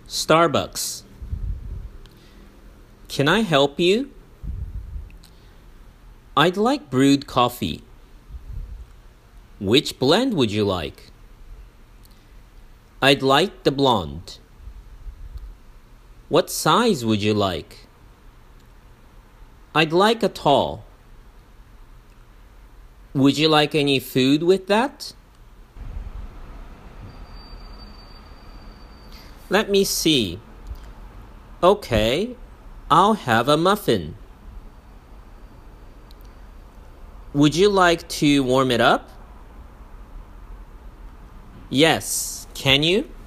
Starbucks. Can I help you? I'd like brewed coffee. Which blend would you like? I'd like the blonde. What size would you like? I'd like a tall. Would you like any food with that? Let me see. Okay, I'll have a muffin. Would you like to warm it up? Yes, can you?